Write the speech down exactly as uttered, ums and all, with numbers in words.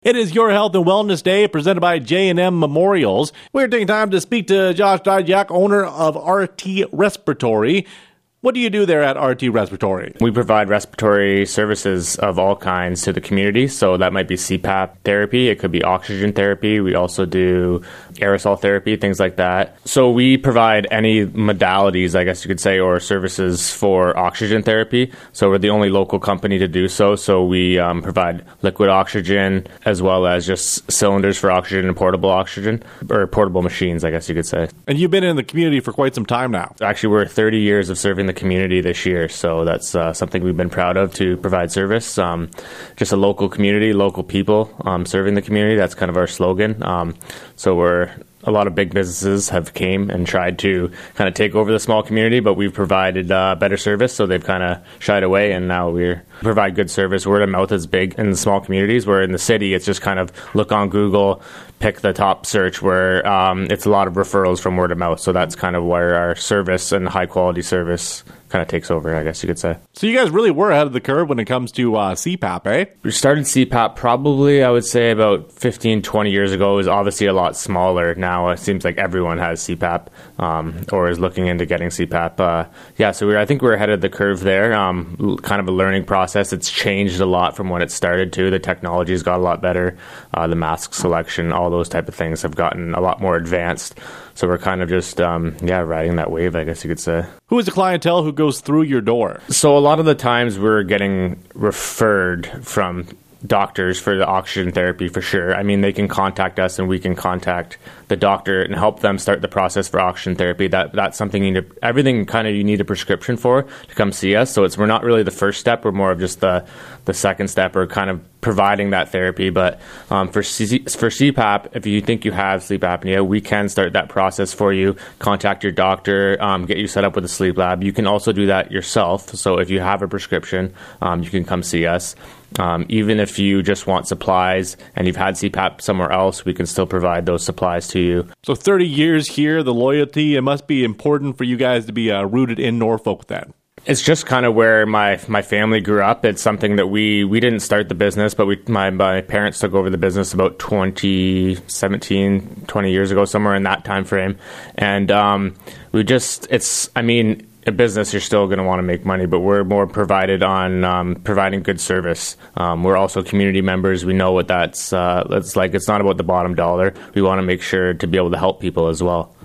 It is Your Health and Wellness Day, presented by J and M Memorials. We're taking time to speak to Josh Dijak, owner of R T Respiratory. What do you do there at R T Respiratory? We provide respiratory services of all kinds to the community. So that might be C PAP therapy. It could be oxygen therapy. We also do aerosol therapy, things like that. So we provide any modalities, I guess you could say, or services for oxygen therapy. So we're the only local company to do so. So we um, provide liquid oxygen as well as just cylinders for oxygen and portable oxygen, or portable machines, I guess you could say. And you've been in the community for quite some time now. Actually, we're thirty years of serving the community this year, so that's uh, something we've been proud of, to provide service. Um, just a local community, local people um, serving the community. That's kind of our slogan. Um, so we're a lot of big businesses have came and tried to kind of take over the small community, but we've provided uh, better service, so they've kind of shied away, and now we provide good service. Word of mouth is big in the small communities, where in the city it's just kind of look on Google, pick the top search, where um, it's a lot of referrals from word of mouth. So that's kind of where our service and high quality service kind of takes over, I guess you could say. So you guys really were ahead of the curve when it comes to uh, C PAP, eh? We started C PAP probably, I would say, about fifteen, twenty years ago. It was obviously a lot smaller. Now it seems like everyone has C PAP um, or is looking into getting C PAP. Uh, yeah, so we're, I think we're ahead of the curve there. Um, kind of a learning process. It's changed a lot from when it started too. The technology's got a lot better. Uh, the mask selection, all those type of things have gotten a lot more advanced. So we're kind of just, um, yeah, riding that wave, I guess you could say. Who is the clientele who goes through your door? So a lot of the times we're getting referred from doctors for the oxygen therapy, for sure. I mean, they can contact us and we can contact the doctor and help them start the process for oxygen therapy. That that's something you need to, everything kind of you need a prescription for to come see us. So it's we're not really the first step. We're more of just the the second step, or kind of providing that therapy. But um, for C- for C PAP, if you think you have sleep apnea, we can start that process for you. Contact your doctor, um, get you set up with a sleep lab. You can also do that yourself. So if you have a prescription, um, you can come see us. Um, even if you just want supplies and you've had C PAP somewhere else, we can still provide those supplies to you. So thirty years here, the loyalty, it must be important for you guys to be uh, rooted in Norfolk then. It's just kind of where my, my family grew up. It's something that we, we didn't start the business, but we my, my parents took over the business about twenty seventeen, twenty years ago, somewhere in that time frame. And um, we just, it's, I mean, a business, you're still going to want to make money, but we're more provided on um, providing good service. Um, we're also community members. We know what that's, uh, that's like. It's not about the bottom dollar. We want to make sure to be able to help people as well.